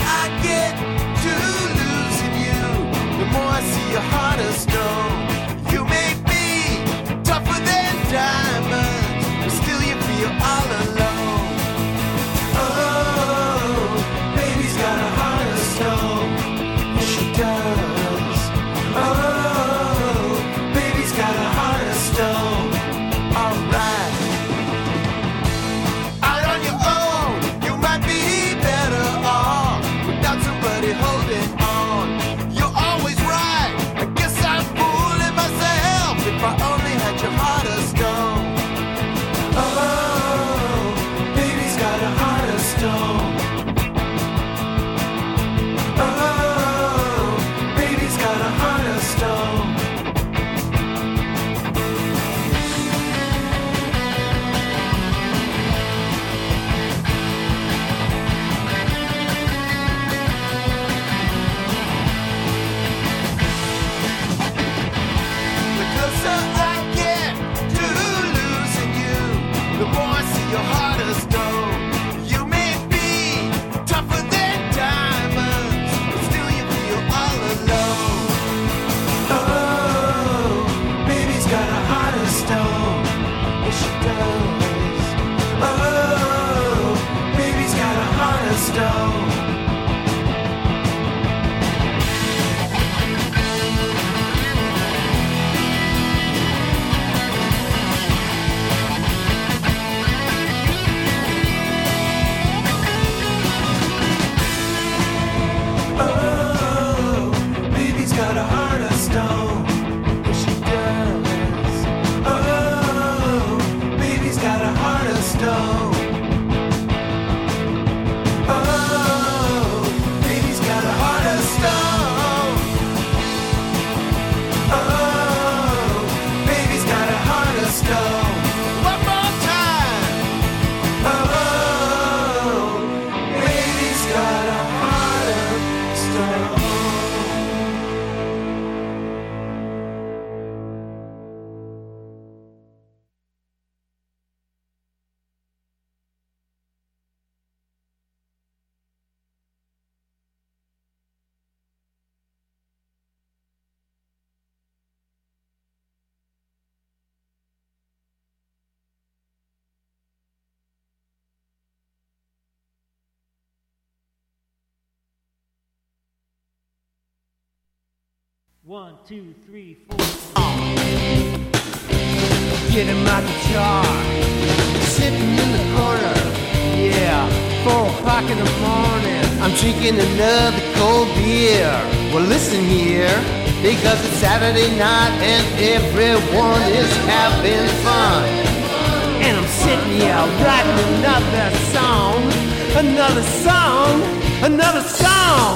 I get to losing you, the more I see your heart of stone. You make me tougher than diamonds, but still you feel all alone. Oh, baby's got a heart of stone. Yes, she does. Oh, baby's got a heart of stone. Alright. Out on your own, you might be better off without somebody holding on. You're always right. I guess I'm fooling myself if I only had your heart of stone. Oh, baby's got a heart of stone. Oh, baby's got a heart of stone. The closer I get to losing you, the more I see your heart of stone. You may be tougher than diamonds, but still you feel all alone. Oh, baby's got a heart of stone. Yes, she does. Oh, baby's got a heart of stone. Oh, baby's got a heart of stone. Yes, she does. Oh, baby's got a heart of stone. Oh, baby's got a heart of stone. Oh, baby's got a heart of stone. One more time. Oh, baby's got a heart of stone. One, two, three, 4. Getting my guitar, sitting in the corner. Yeah, 4 o'clock in the morning. I'm drinking another cold beer. Well, listen here, because it's Saturday night and everyone is having fun. And I'm sitting here writing another song, another song, another song.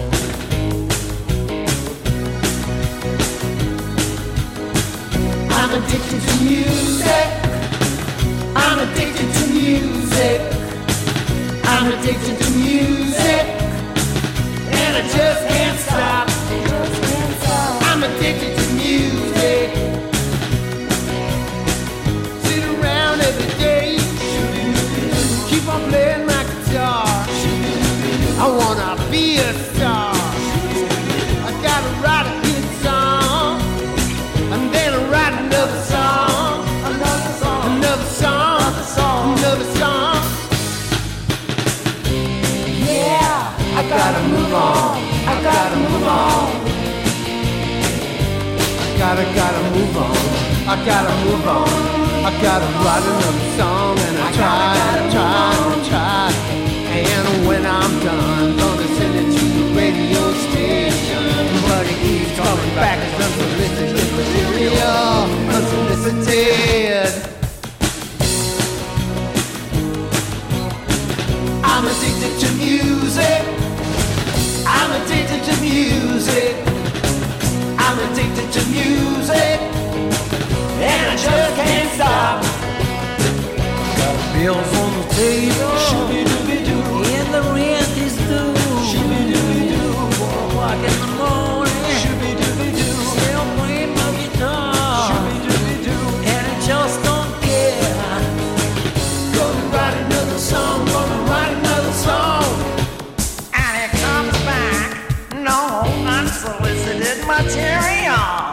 I'm addicted to music. I'm addicted to music. I'm addicted to music. And I just can't stop. I'm addicted to music. Sit around every day. Keep on playing my guitar. I wanna be a star. I gotta write a hit song. And then I write another song, another song, another song, another song, another song. Yeah, I gotta move on. I gotta move on. Gotta move on. I gotta move on. I gotta write another song, and I try. And when I'm done, gonna send it to the radio station. But it keeps coming back as unsolicited material, unsolicited. I'm addicted to music. I'm addicted to music. I'm addicted to music. And I just can't stop. Got bills on the table, shooby-dooby-doo, and the rent is material.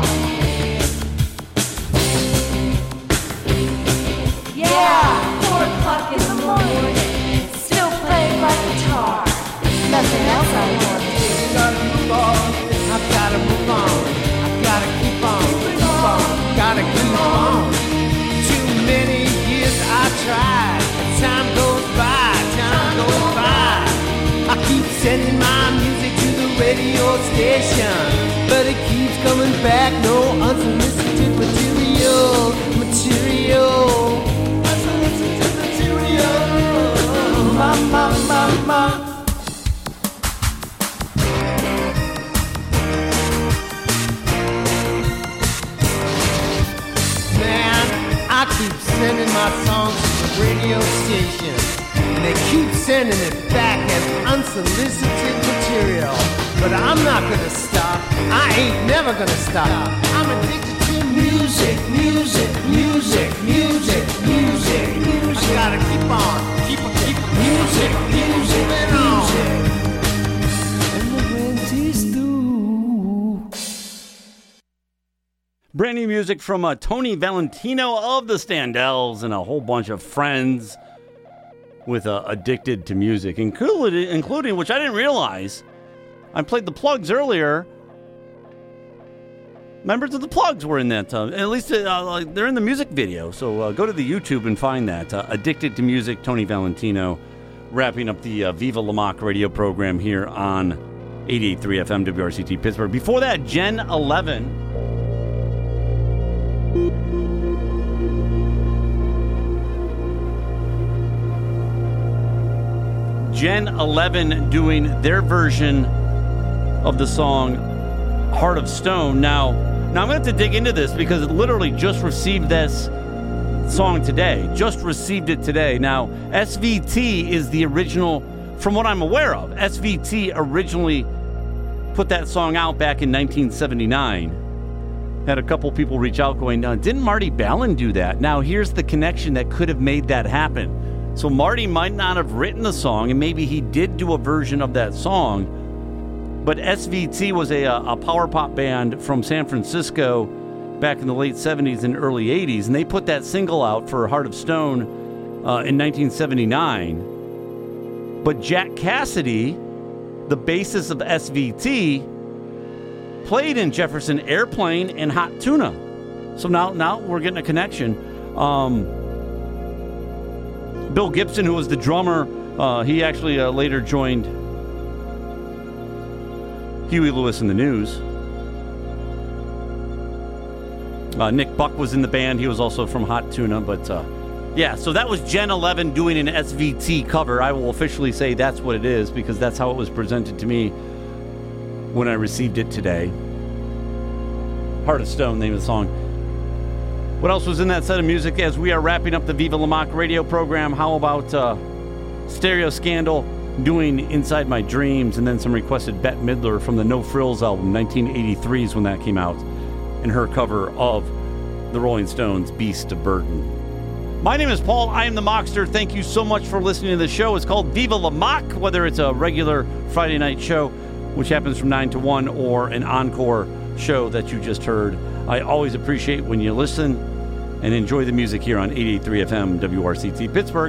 Yeah, 4 o'clock in the morning, still playing my guitar. Nothing else I want to do. Gotta move on. I've gotta move on. I've gotta keep on. Keep on. Gotta keep on. Too many years I tried. Time goes by. Time goes by. I keep sending my music to the radio station, but it keeps coming back. No unsolicited material. Material. Unsolicited material. Ma. I keep sending my songs to the radio station, and they keep sending it back as unsolicited material. But I'm not gonna stop. I ain't never gonna stop. I'm addicted to music, music, music, music, music. I gotta keep on, keep music, music, music. And the rent is due. Brand new music from Tony Valentino of the Standells and a whole bunch of friends with Addicted to Music, including, which I didn't realize, I played the Plugs earlier. Members of the Plugs were in that. At least they're in the music video. So go to the YouTube and find that. Addicted to Music, Tony Valentino, wrapping up the Viva La Mock radio program here on 88.3 FM WRCT Pittsburgh. Before that, Gen 11. Gen 11 doing their version of the song Heart of Stone. Now I'm going to have to dig into this because it literally just received this song today. Just received it today. Now, SVT is the original, from what I'm aware of. SVT originally put that song out back in 1979. Had a couple people reach out going, didn't Marty Balin do that? Now, here's the connection that could have made that happen. So Marty might not have written the song, and maybe he did do a version of that song, but SVT was a power pop band from San Francisco back in the late 70s and early 80s, and they put that single out for Heart of Stone in 1979. But Jack Cassidy, the bassist of SVT, played in Jefferson Airplane and Hot Tuna. So now we're getting a connection. Bill Gibson, who was the drummer, he actually later joined Huey Lewis and the News. Nick Buck was in the band. He was also from Hot Tuna. But yeah, so that was Gen 11 doing an SVT cover. I will officially say that's what it is because that's how it was presented to me when I received it today. Heart of Stone, name of the song. What else was in that set of music as we are wrapping up the Viva La Mock radio program? How about Stereo Scandal doing Inside My Dreams, and then some requested Bette Midler from the No Frills album, 1983 is when that came out, and her cover of the Rolling Stones' Beast of Burden. My name is Paul. I am the Mockster. Thank you so much for listening to the show. It's called Viva La Mock, whether it's a regular Friday night show, which happens from 9 to 1, or an encore show that you just heard. I always appreciate when you listen and enjoy the music here on 88.3 FM WRCT Pittsburgh.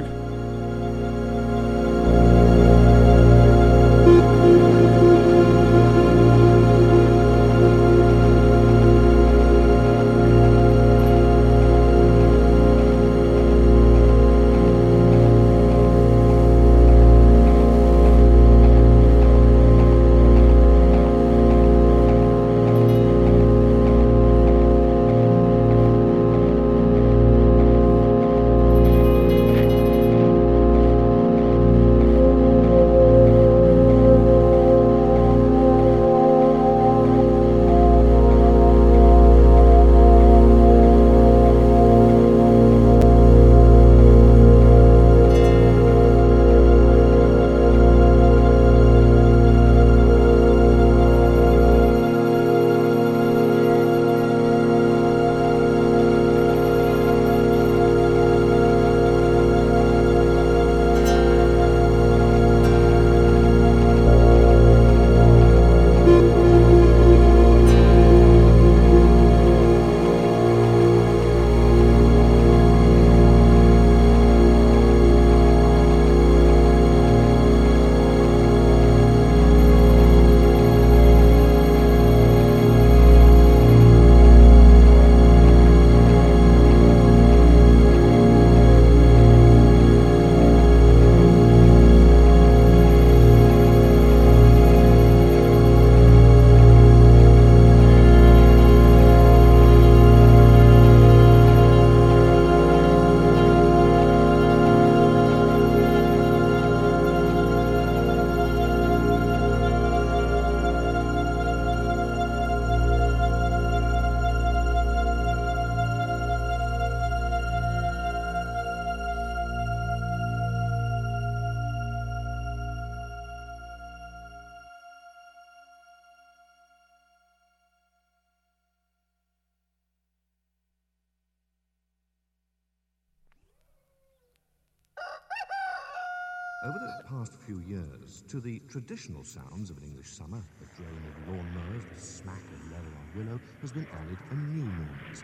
Over the past few years, to the traditional sounds of an English summer, the drone of lawnmowers, the smack of leather on willow, has been added a new noise.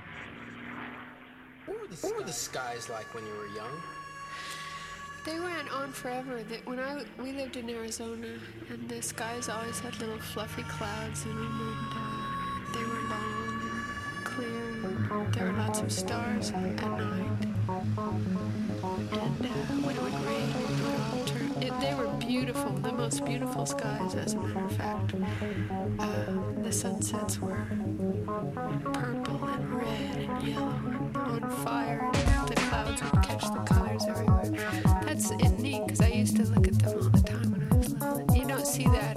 What were the skies like when you were young? They went on forever. We lived in Arizona, and the skies always had little fluffy clouds in them, and they were long and clear. And there were lots of stars at night. And when it would rain, it would all turn. They were beautiful, the most beautiful skies, as a matter of fact. The sunsets were purple and red and yellow and on fire, and the clouds would catch the colors everywhere. That's neat, because I used to look at them all the time when I was little. You don't see that.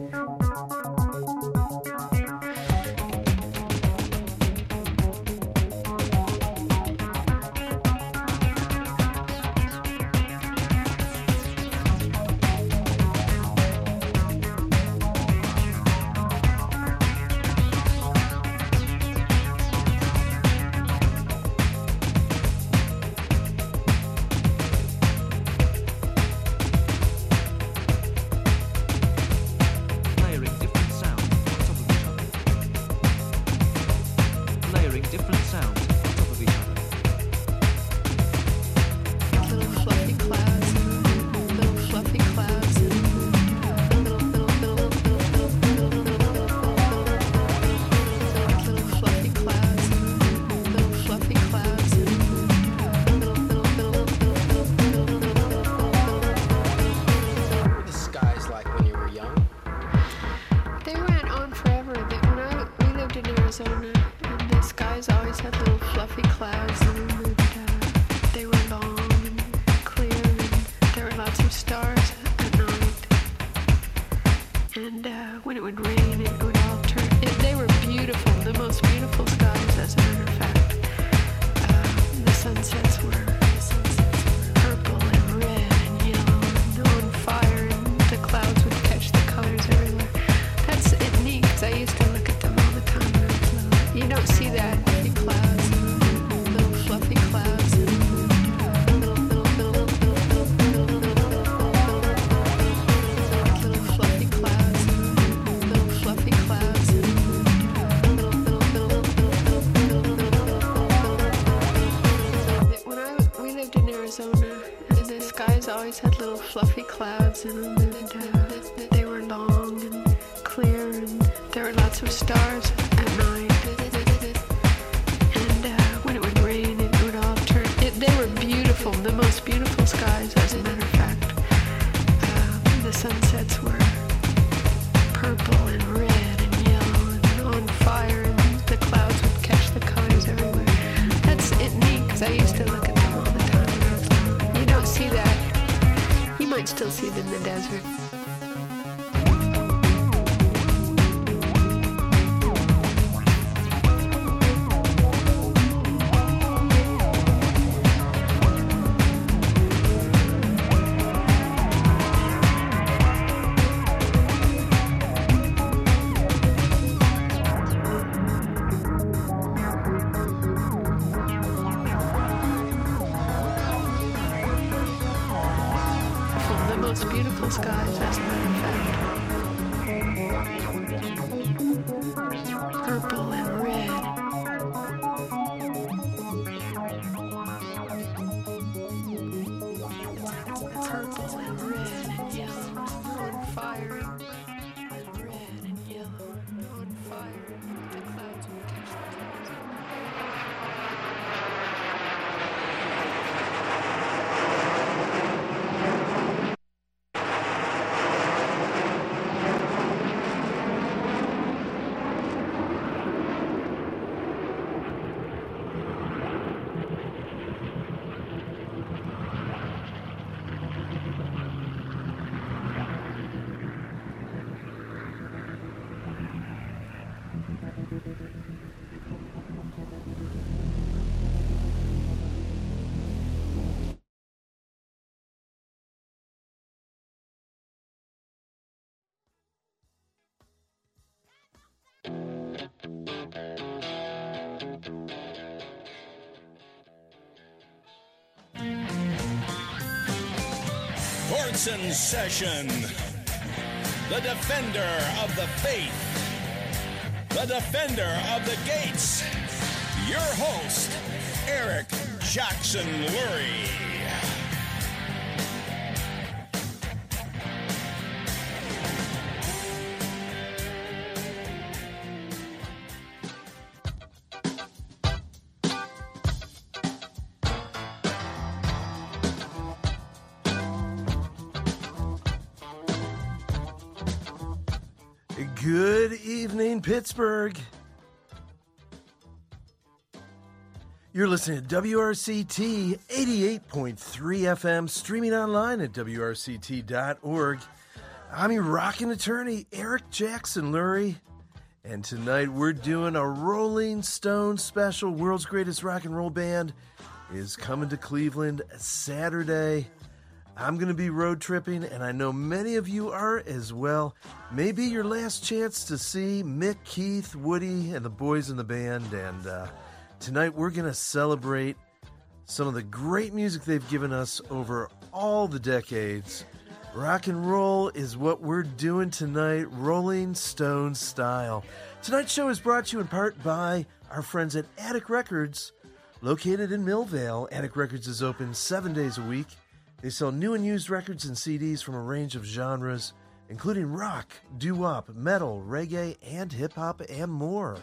Had little fluffy clouds in them, and they were long and clear, and there were lots of stars at night. And when it would rain, it would all turn. They were beautiful, the most beautiful skies, as a matter of fact. The sunsets were purple and red and yellow and on fire, and the clouds would catch the colors everywhere. That's neat, because I used to look at them all the time. You don't see that. You might still see them in the desert. Courts in Session. The defender of the faith. The defender of the gates. Your host, Eric Jackson Lurie. Good evening, Pittsburgh. You're listening to WRCT 88.3 FM, streaming online at WRCT.org. I'm your rockin' attorney, Eric Jackson Lurie, and tonight we're doing a Rolling Stone special. World's greatest rock and roll band is coming to Cleveland Saturday. I'm going to be road tripping, and I know many of you are as well. Maybe your last chance to see Mick, Keith, Woody, and the boys in the band. And tonight we're going to celebrate some of the great music they've given us over all the decades. Rock and roll is what we're doing tonight, Rolling Stone style. Tonight's show is brought to you in part by our friends at Attic Records, located in Millvale. Attic Records is open 7 days a week. They sell new and used records and CDs from a range of genres, including rock, doo-wop, metal, reggae, and hip-hop, and more.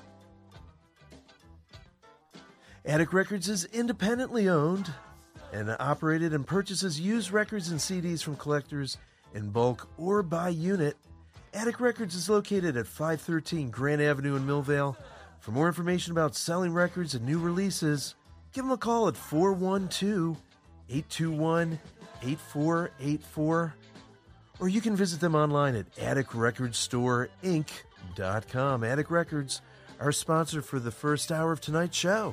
Attic Records is independently owned and operated and purchases used records and CDs from collectors in bulk or by unit. Attic Records is located at 513 Grant Avenue in Millvale. For more information about selling records and new releases, give them a call at 412-821-8484, or you can visit them online at atticrecordstore.inc.com. Attic Records, our sponsor for the first hour of tonight's show.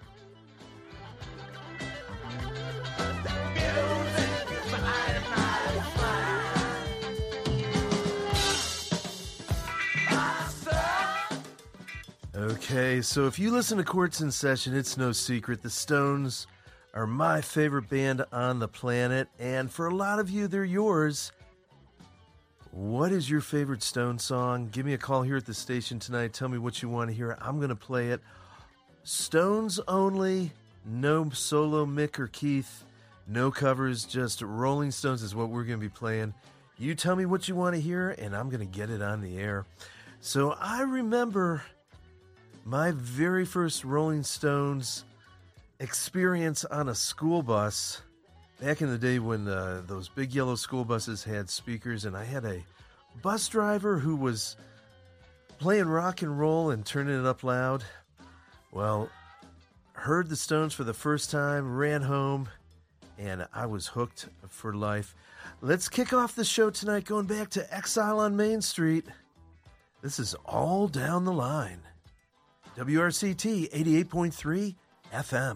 Okay, so if you listen to Courts in Session, it's no secret the Stones are my favorite band on the planet, and for a lot of you, they're yours. What is your favorite Stone song? Give me a call here at the station tonight. Tell me what you want to hear. I'm going to play it. Stones only, no solo Mick or Keith, no covers, just Rolling Stones is what we're going to be playing. You tell me what you want to hear, and I'm going to get it on the air. So I remember my very first Rolling Stones experience on a school bus back in the day when those big yellow school buses had speakers, and I had a bus driver who was playing rock and roll and turning it up loud. Well, heard the Stones for the first time, ran home, and I was hooked for life. Let's kick off the show tonight going back to Exile on Main Street. This is All Down the Line. WRCT 88.3 FM.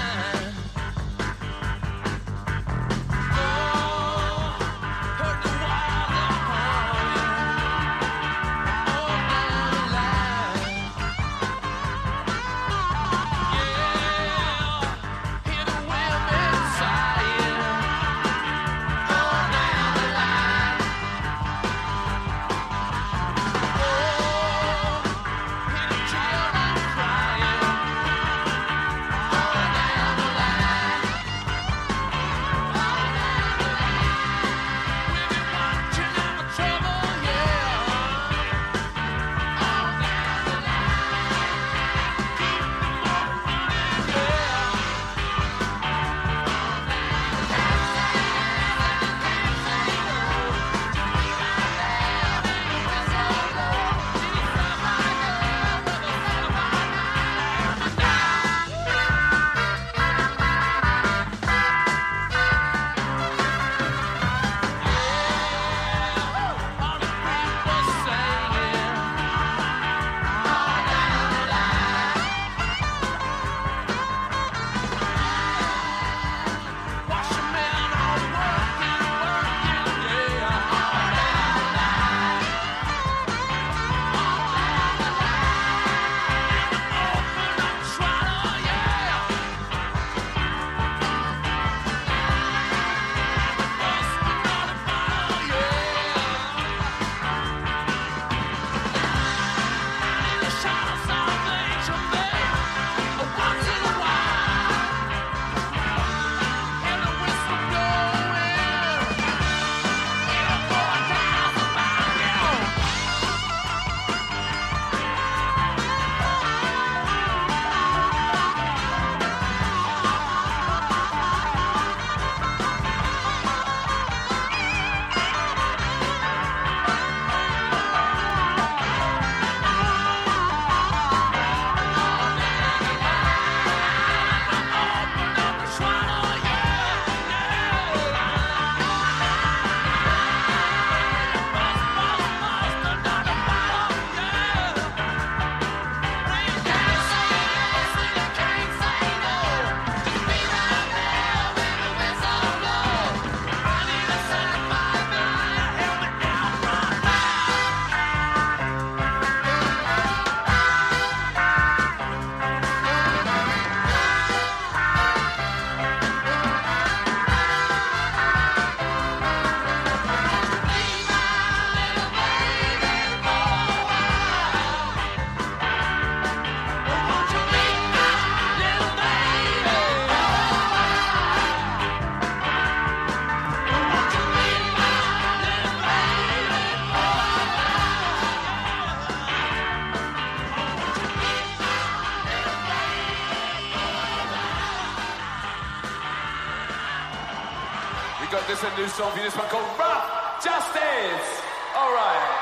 Heard the We got this a new song for you, this one called Rough Justice. All right.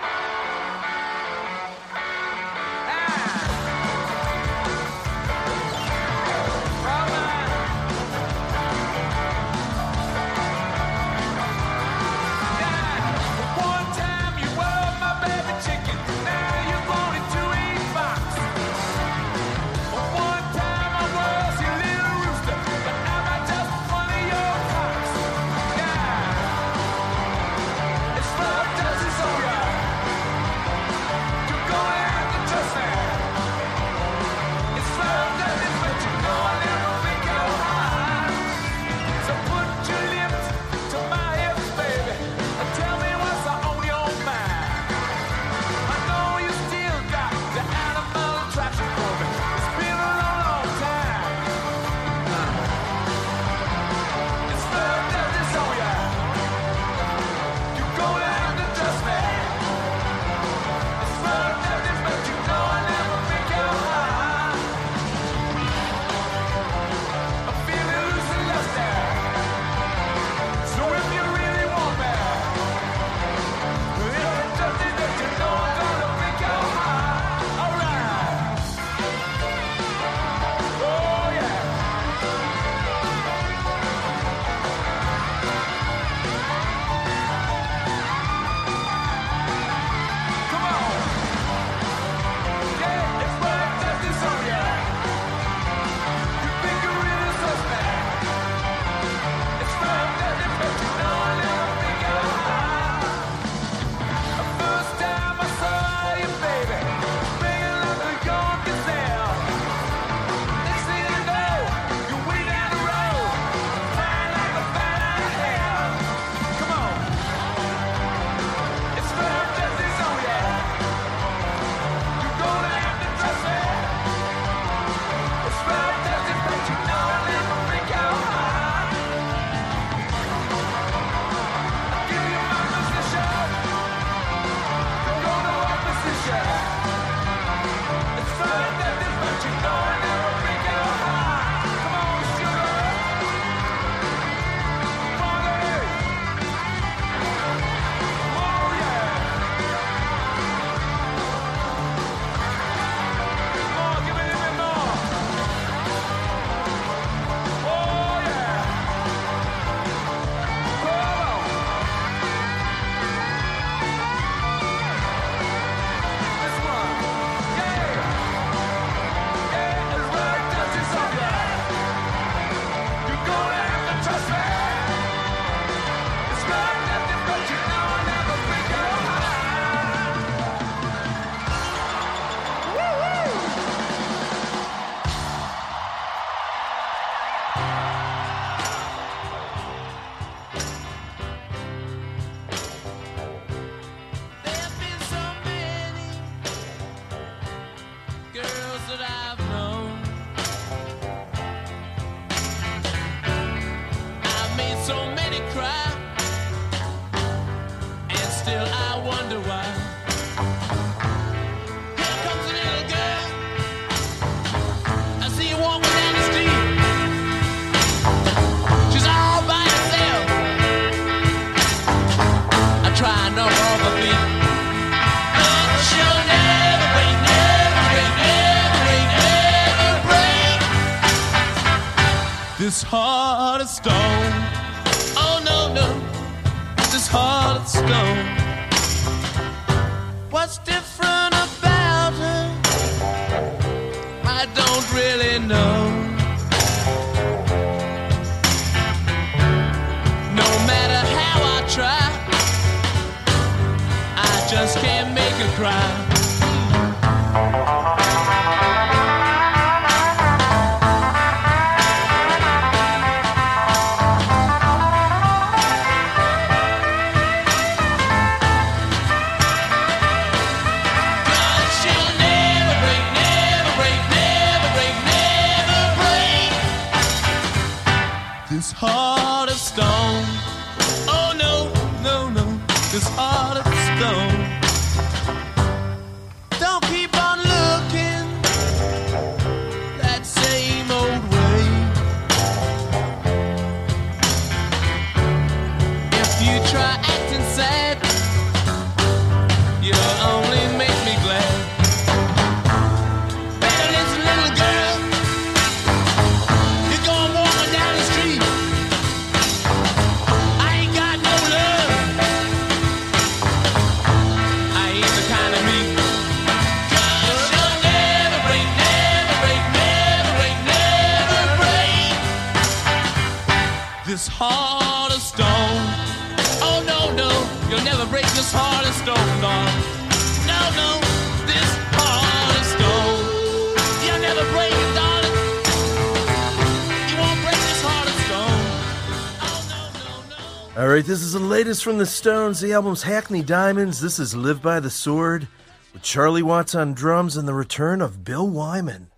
This heart of stone. Oh no, no, this heart of stone. What's different about her? I don't really know. No matter how I try, I just can't make her cry. This heart of stone. Oh no, no, no. This heart of stone. Don't keep on looking that same old way. this heart of stone. Oh no, no, you'll never break this heart of stone, darling. No, no, this heart of stone. You'll never break it, darling. You won't break this heart of stone. Oh no, no, no. All right, this is the latest from the Stones. The album's Hackney Diamonds. This is Live by the Sword with Charlie Watts on drums and the return of Bill Wyman.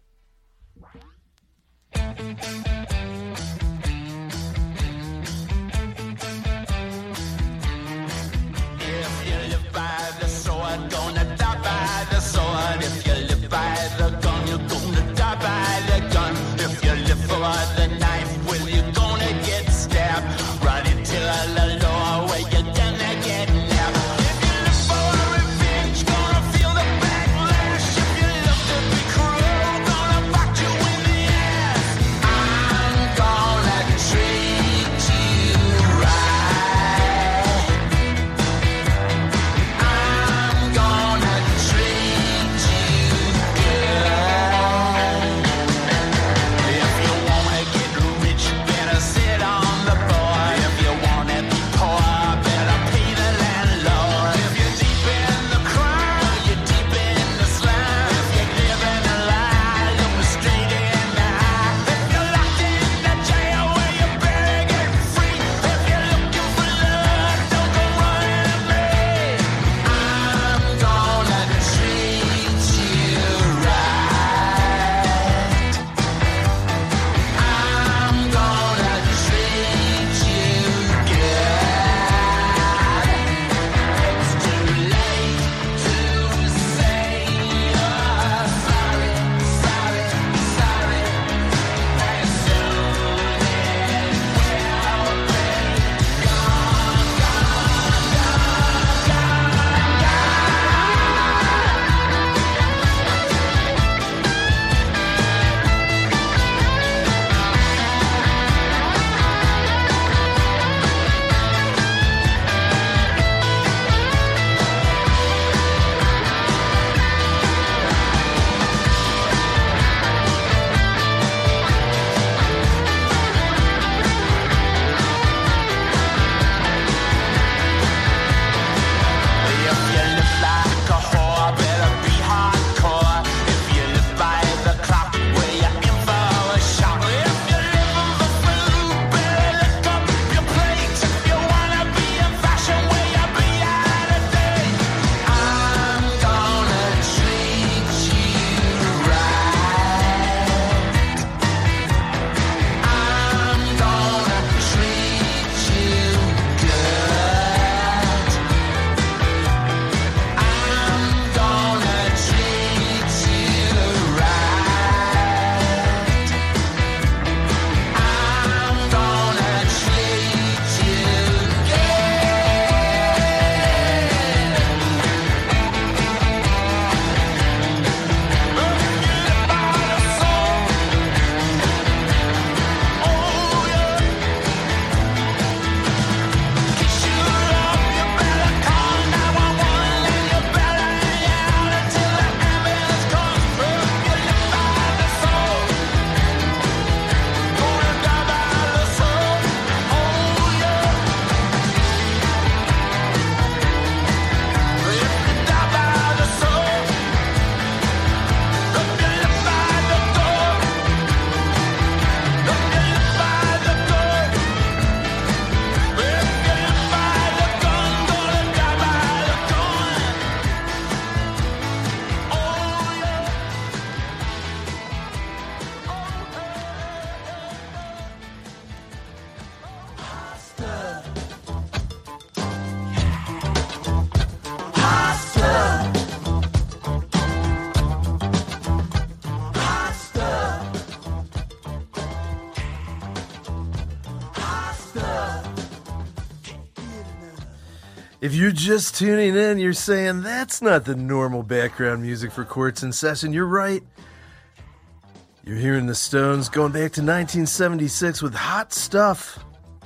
If you're just tuning in, you're saying that's not the normal background music for Quartz in Session. You're right. You're hearing the Stones going back to 1976 with Hot Stuff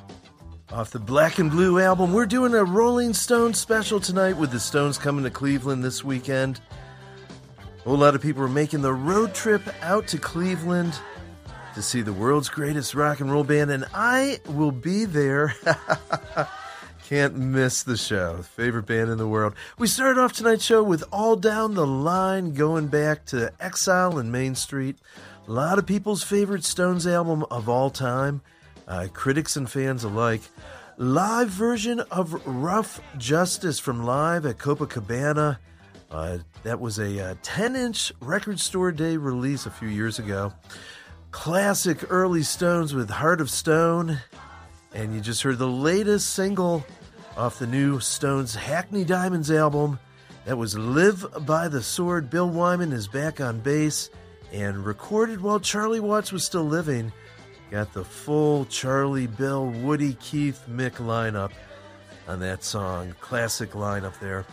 off the Black and Blue album. We're doing a Rolling Stones special tonight with the Stones coming to Cleveland this weekend. A whole lot of people are making the road trip out to Cleveland. to see the world's greatest rock and roll band, and I will be there. Can't miss the show. Favorite band in the world. We started off tonight's show with All Down the Line, going back to Exile and Main Street. A lot of people's favorite Stones album of all time, critics and fans alike. Live version of Rough Justice from Live at Copacabana. That was a 10-inch record store day release a few years ago. Classic early Stones with Heart of Stone. And you just heard the latest single off the new Stones Hackney Diamonds album. That was Live by the Sword. Bill Wyman is back on bass and recorded while Charlie Watts was still living. Got the full Charlie, Bill, Woody, Keith, Mick lineup on that song. Classic lineup there.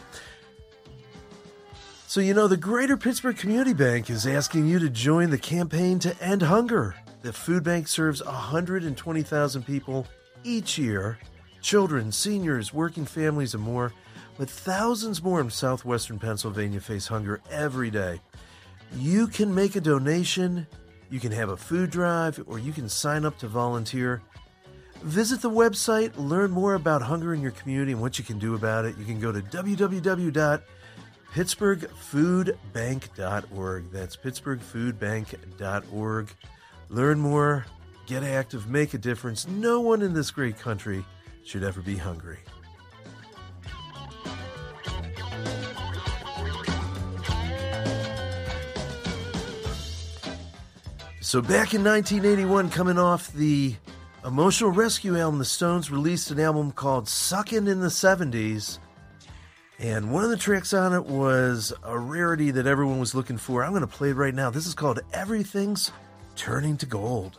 So, you know, the Greater Pittsburgh Community Bank is asking you to join the campaign to end hunger. The food bank serves 120,000 people each year. Children, seniors, working families, and more. But thousands more in southwestern Pennsylvania face hunger every day. You can make a donation, you can have a food drive, or you can sign up to volunteer. Visit the website, learn more about hunger in your community and what you can do about it. You can go to www.pittsburghfoodbank.org. That's pittsburghfoodbank.org. Learn more, get active, make a difference. No one in this great country should ever be hungry. So back in 1981, coming off the Emotional Rescue album, the Stones released an album called Suckin' in the 70s. And one of the tracks on it was a rarity that everyone was looking for. I'm going to play it right now. This is called Everything's Turning to Gold.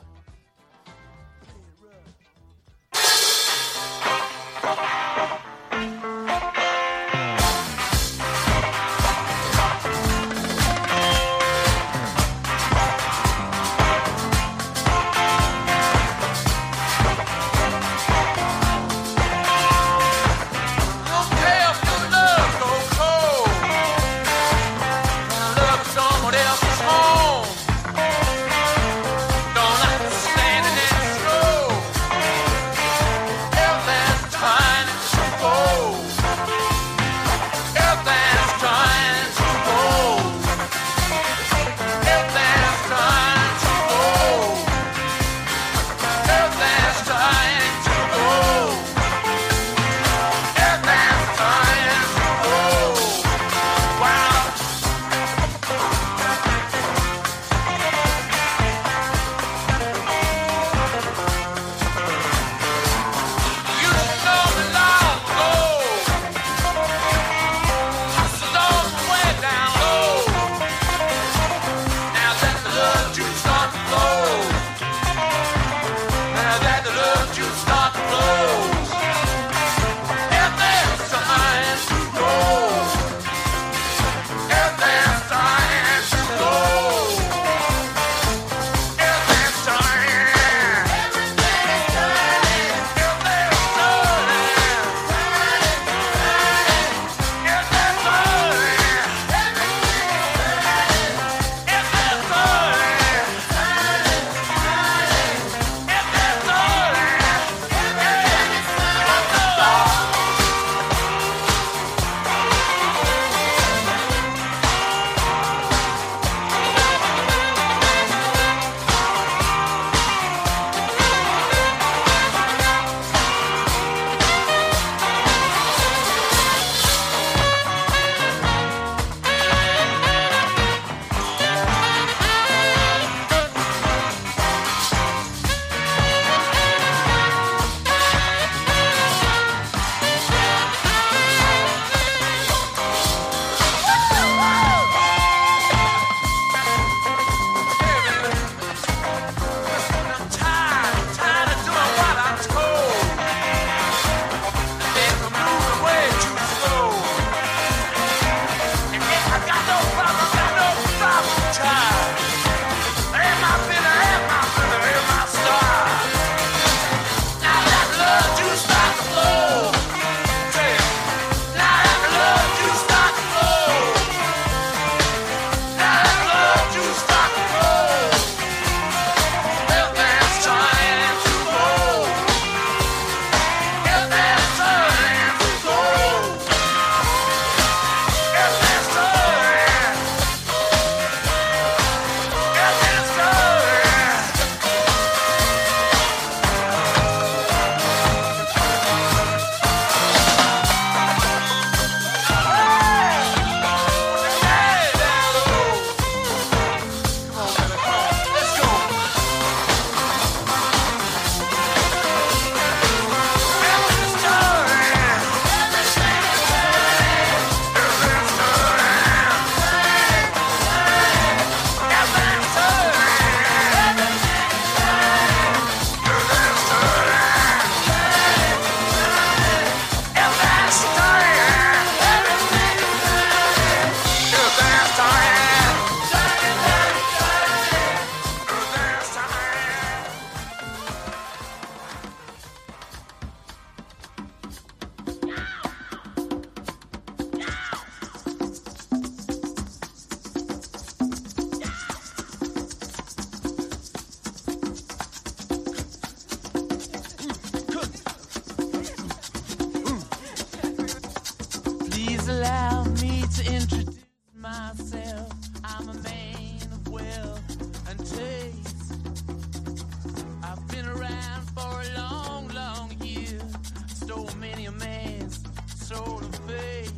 around for a long, long year. Stole many a man's soul of faith.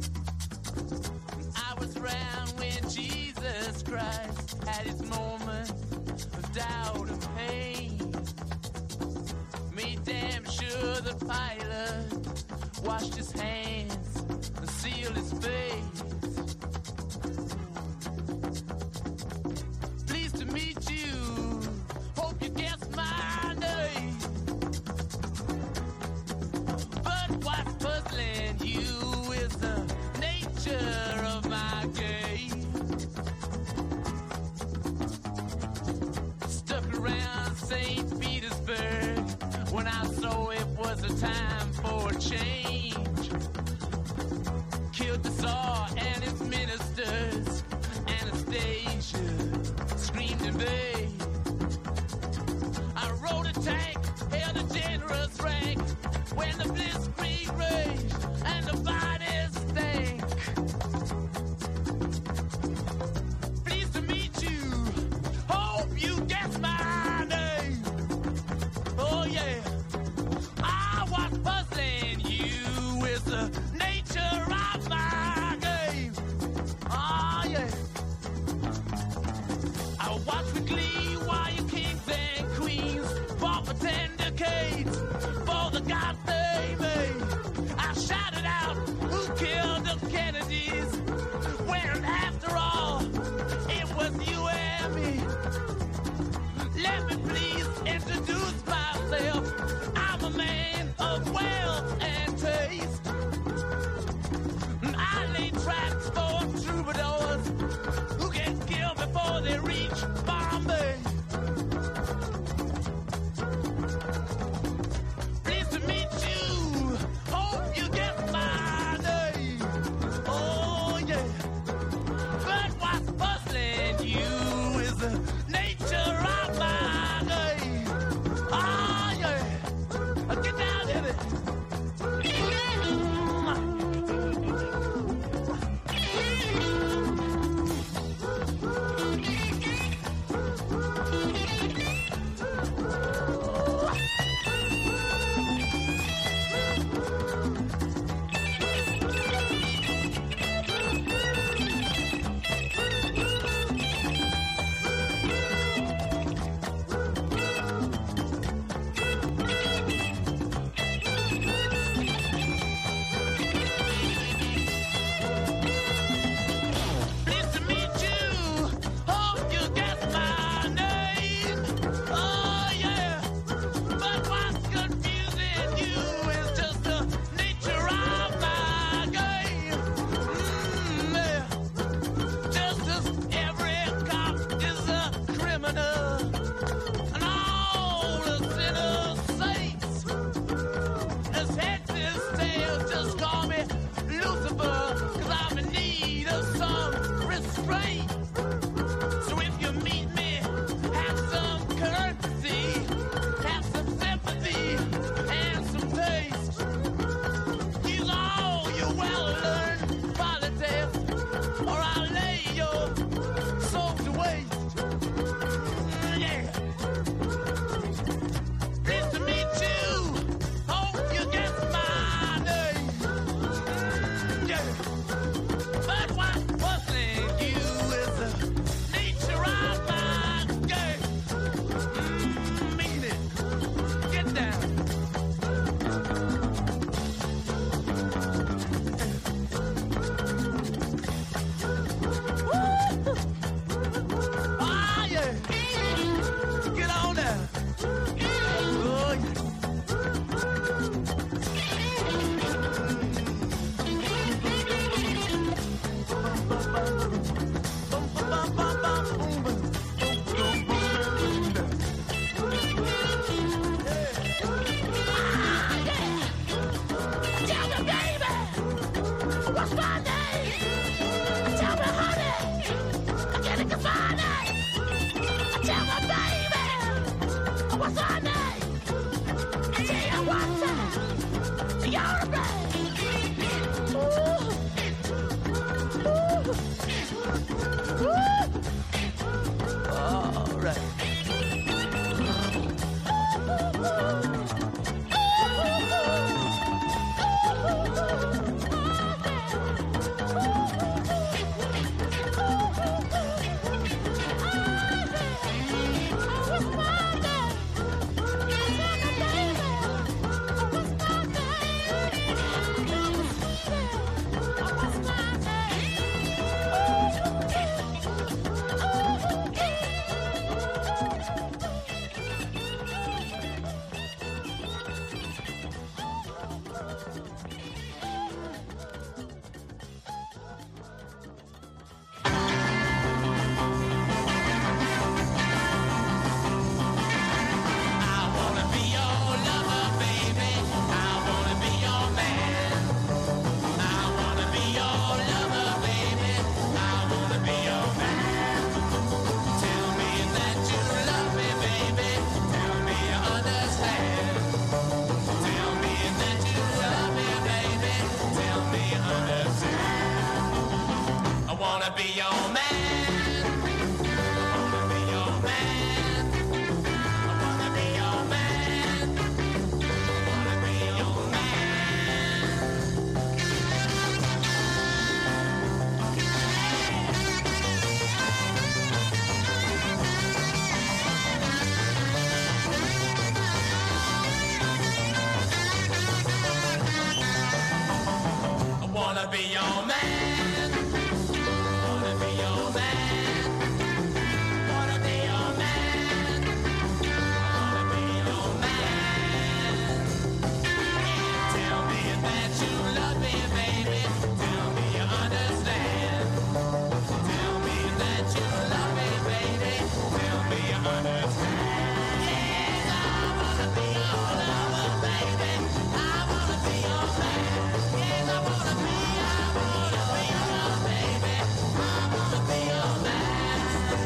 I was around when Jesus Christ had his moment of doubt and pain. Made damn sure the Pilate washed his hands and sealed his face. Pleased to meet you. Hope you guessed my name. But what's puzzling you is the nature of my game. Stuck around St. Petersburg when I saw it was a time for a change. Killed the Tsar and his ministers. Anastasia screamed in vain. I rode a tank, held a generous rank when the blitzkrieg raged and the bodies stank. Pleased to meet you. Hope you guessed my name. Oh yeah. What's puzzling you is the nature of my game. Oh yeah. I watch with glee while you kings and queens fought for 10 decades for the God they made. I shouted out, who killed the Kennedys? When after all, it was you and me. Let me please introduce myself. I'm a man of wealth and taste. I lay tracks for troubadours who get killed before they reach Bombay. Pleased to meet you. Hope you get my name. Oh yeah. But what's puzzling you is the nature of my game. Oh yeah. Get down in it. Pleased to meet you. Hope you get my name. Oh yeah. But what's confusing you is just the nature of my game. Yeah. Just as every cop is a criminal and all the sinners saints. As heads is tails, just call me Lucifer, 'cause I'm in need of some restraint. So if you meet me, have some courtesy, have some sympathy, and some taste. Use all your well-learned politics, or I'll lay your soul to waste. Yeah. Pleased to meet you. Hope you get my name. Yeah. But what's puzzling you is the nature of my game. Mean it. Get down. Woo! Ah, yeah. Get on down. Oh, yeah. Tell me, baby, what's my name? Tell me, honey, can it find it? Tell me, baby, what's my name? Tell you what time, you're a baby. Ooh. Ooh. All right. your man. Wanna be your man. Wanna be your man. Wanna be your man. Tell me that you love me, baby. Tell me you understand. Tell me that you love me, baby. Tell me you understand. Yes, I wanna be your lover, baby. I wanna be your man. Yes, I wanna be your baby. I wanna be your man.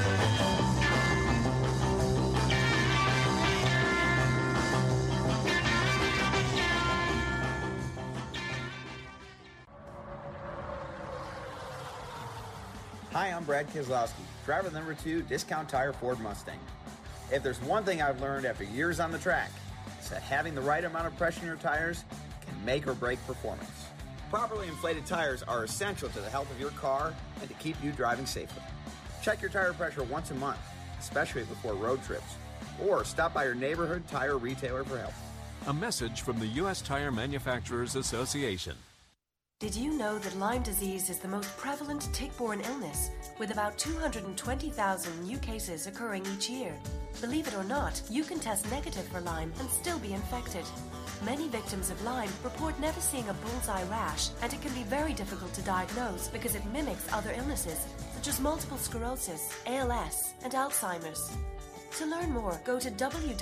Hi, I'm Brad Keselowski, driver number 2, Discount Tire Ford Mustang. If there's one thing I've learned after years on the track, it's that having the right amount of pressure in your tires can make or break performance. Properly inflated tires are essential to the health of your car and to keep you driving safely. Check your tire pressure once a month, especially before road trips, or stop by your neighborhood tire retailer for help. A message from the U.S. Tire Manufacturers Association. Did you know that Lyme disease is the most prevalent tick-borne illness, with about 220,000 new cases occurring each year? Believe it or not, you can test negative for Lyme and still be infected. Many victims of Lyme report never seeing a bullseye rash, and it can be very difficult to diagnose because it mimics other illnesses, such as multiple sclerosis, ALS, and Alzheimer's. To learn more, go to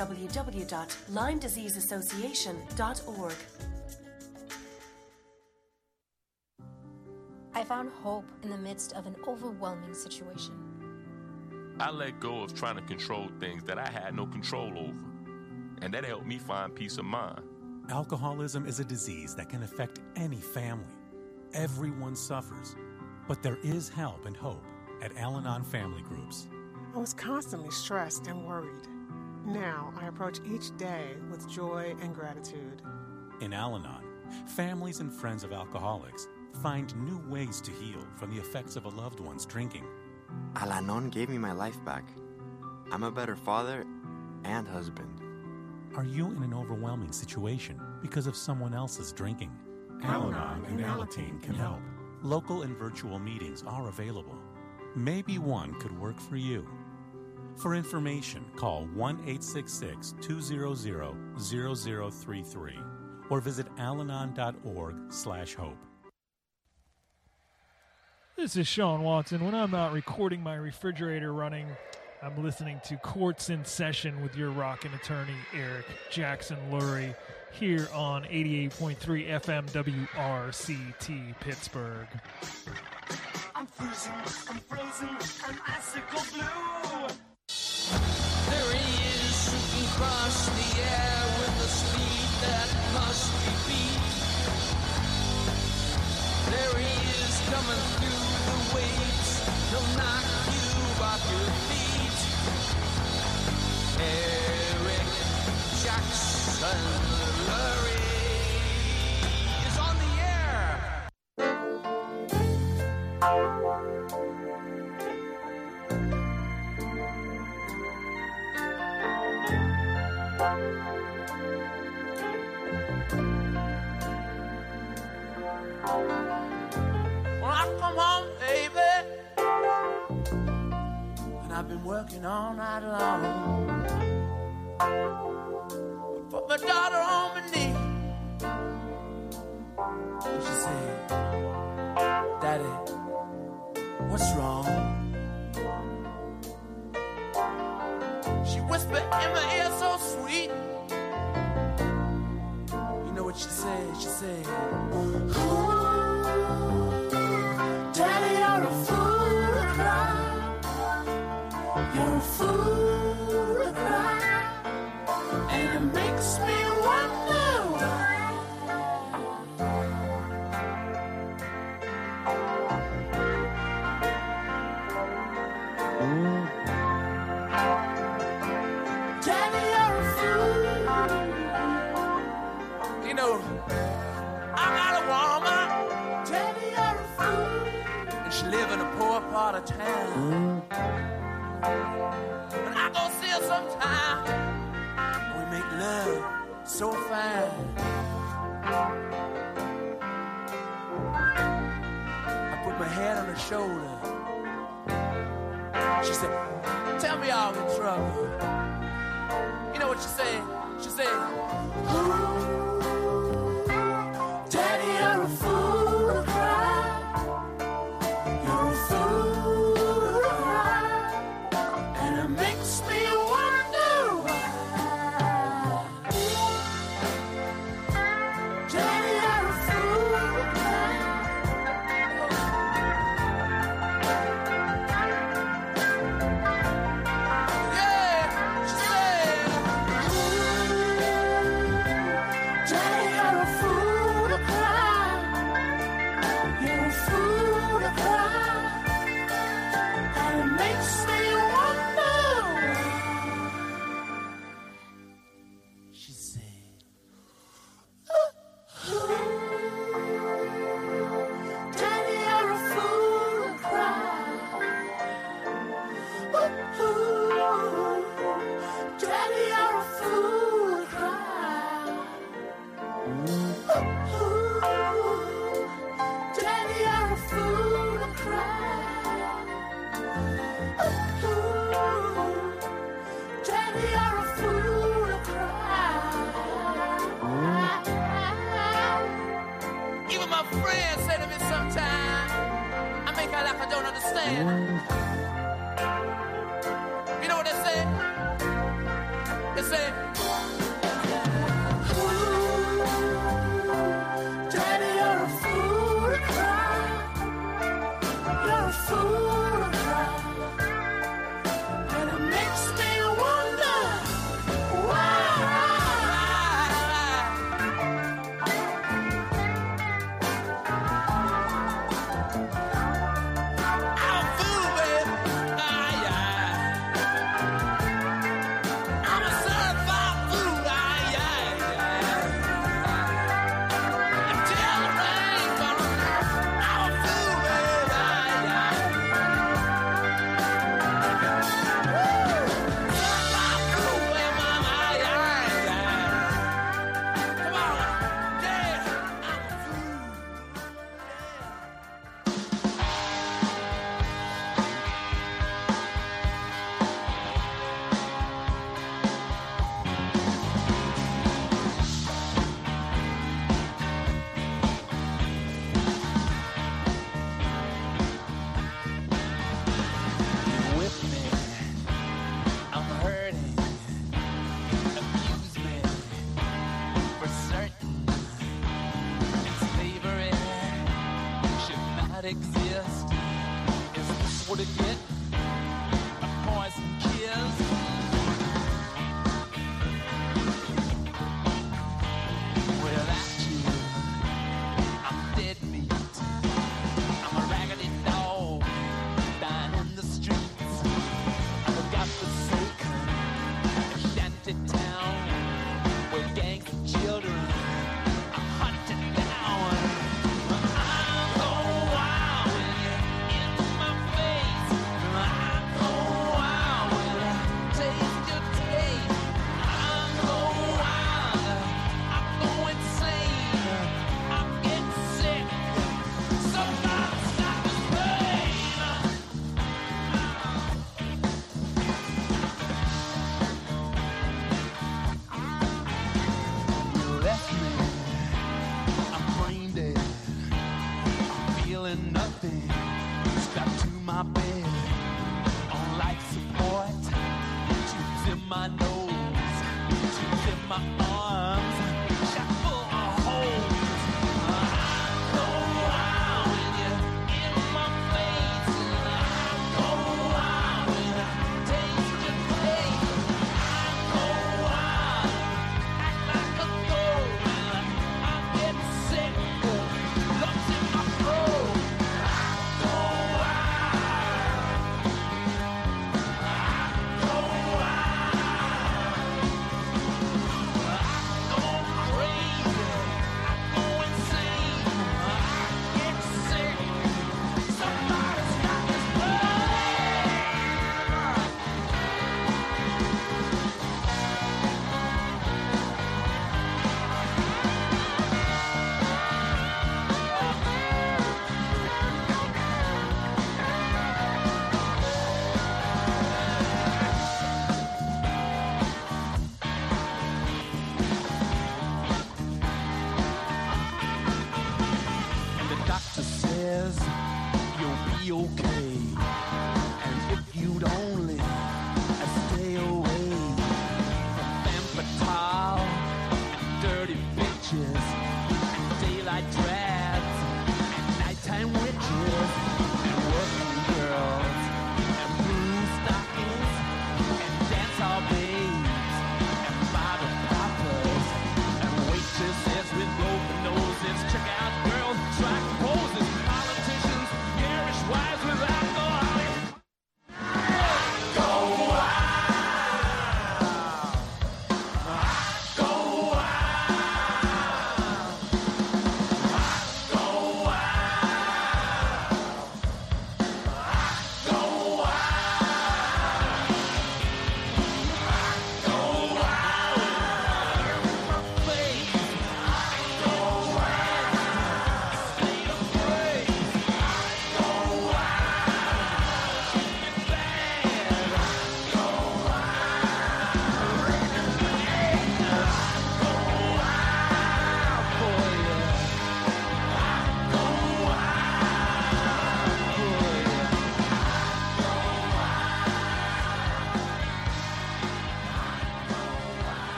www.LymeDiseaseAssociation.org. I found hope in the midst of an overwhelming situation. I let go of trying to control things that I had no control over, and that helped me find peace of mind. Alcoholism is a disease that can affect any family. Everyone suffers, but there is help and hope at Al-Anon Family Groups. I was constantly stressed and worried. Now I approach each day with joy and gratitude. In Al-Anon, families and friends of alcoholics find new ways to heal from the effects of a loved one's drinking. Al-Anon gave me my life back. I'm a better father and husband. Are you in an overwhelming situation because of someone else's drinking? Al-Anon and Alateen can help. Local and virtual meetings are available. Maybe one could work for you. For information, call 1-866-200-0033 or visit alanon.org/hope. This is Sean Watson. When I'm not recording my refrigerator running, I'm listening to Courts in Session with your rockin' attorney, Eric Jackson Lurie, here on 88.3 FM WRCT Pittsburgh. I'm freezing, I'm frozen, I'm icicle blue. There he is shooting across the air with the speed that must be beat. There he is coming through the waves. He'll knock you off your feet. Eric Jackson Lurie is on the air. When I come home, baby, and I've been working all night long, I put my daughter on my knee, and she said, Daddy, what's wrong? She whispered in my ear so sweet. You know what she said? She said, Daddy, you're a fool to cry. You're a fool to cry. And it makes me wonder why. Daddy, you're a fool. You know, I got a woman. Daddy, you're a fool. And she live in a poor part of town. And I go see her sometime. We make love so fine. head on her shoulder. She said, tell me all the trouble. You know what she said? She said, Daddy, you're a fool to cry. You're a fool to cry. And it makes me wonder why. Daddy, you're a fool to cry. Yeah, she said, Daddy, you're a fool to cry. You're a fool to cry. And it makes me wonder why. She said, Daddy, you're a fool to cry. Daddy, you're a fool to cry. Daddy, you're a fool to cry. Daddy, you're a fool to cry. Even my friends say to me sometimes, I make out like I don't understand. You know what they say? They say, Daddy, you're a fool to cry. You're a fool to cry. And it makes me wonder why. I'm a fool, baby. I'm a certified fool. Until the rain falls, I'm a fool, baby. Certified fool, baby, mama. Come on, yeah, I'm a fool. Whip me, I'm hurting. Abuse me, for certain. And slavery should not exist. Is this what it get? A poison kiss? Without you, I'm dead meat. I'm a raggedy dog dying in the streets. I've got forsaken a shanty town where gangs of children are hunted down. I'm so wild when you're in my face. I'm so wild when I taste your taste. I'm so wild, I go insane. I'm getting sick. Somebody stop this pain. You left me, I'm brain dead. I'm feeling nothing, strapped to my bed. On life support, tubes in my nose, tubes in my arms, shot full of holes. I'm so wild when you're in my face. I'm so wild when I taste your taste. I'm so wild, act like a dog. I'm getting sick, lumps in my throat. I'm so wild. I'm so wild.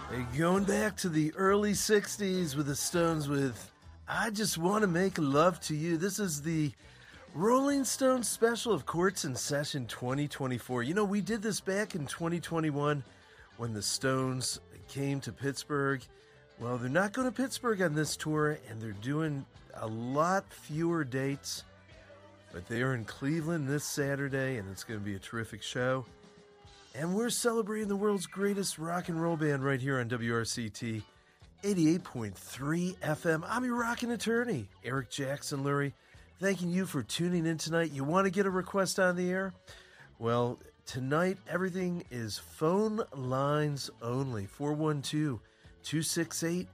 Hey, going back to the early 60s with the Stones with I Just Want to Make Love to You. This is the Rolling Stones special of Courts in Session 2024. You know, we did this back in 2021 when the Stones came to Pittsburgh. Well, they're not going to Pittsburgh on this tour, and they're doing a lot fewer dates. But they are in Cleveland this Saturday, and it's going to be a terrific show. And we're celebrating the world's greatest rock and roll band right here on WRCT 88.3 FM. I'm your rockin' attorney, Eric Jackson Lurie, thanking you for tuning in tonight. You want to get a request on the air? Well, tonight everything is phone lines only. 412-268-9728.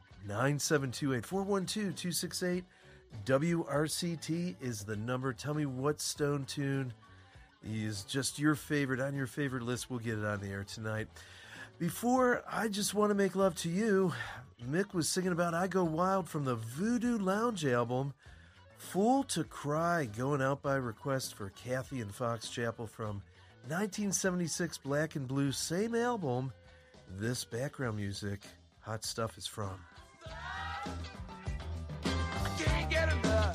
412-268-WRCT is the number. Tell me what Stone tune is just your favorite on your favorite list. We'll get it on the air tonight. Before I Just Want to Make Love to You, Mick was singing about I Go Wild from the Voodoo Lounge album, Fool to Cry, going out by request for Kathy and Fox Chapel from 1976 Black and Blue, same album this background music, Hot Stuff, is from. Can't get enough.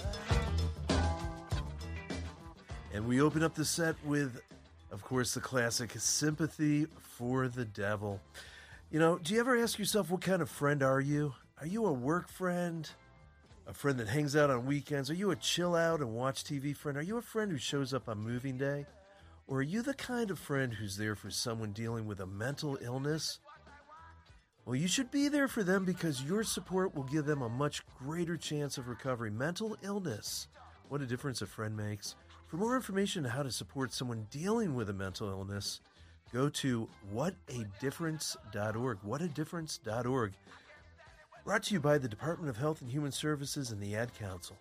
And we open up the set with, of course, the classic Sympathy for the Devil. You know, do you ever ask yourself, what kind of friend are you? Are you a work friend? A friend that hangs out on weekends? Are you a chill out and watch TV friend? Are you a friend who shows up on moving day? Or are you the kind of friend who's there for someone dealing with a mental illness? Well, you should be there for them because your support will give them a much greater chance of recovery. Mental illness. What a difference a friend makes. For more information on how to support someone dealing with a mental illness, go to whatadifference.org. Whatadifference.org. Brought to you by the Department of Health and Human Services and the Ad Council.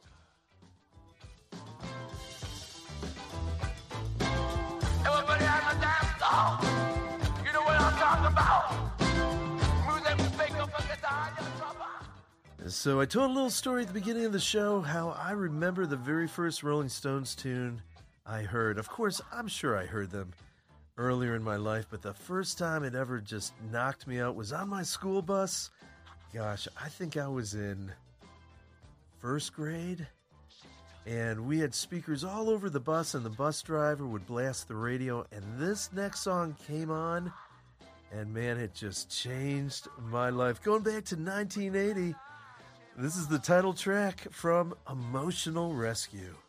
Everybody has a damn song. You know what I'm talking about. Music, pick up a guitar, you drop out. So I told a little story at the beginning of the show how I remember the very first Rolling Stones tune I heard. Of course, I'm sure I heard them earlier in my life, but the first time it ever just knocked me out was on my school bus. Gosh, I think I was in first grade, and we had speakers all over the bus, and the bus driver would blast the radio, and this next song came on, and man, it just changed my life. Going back to 1980, this is the title track from Emotional Rescue.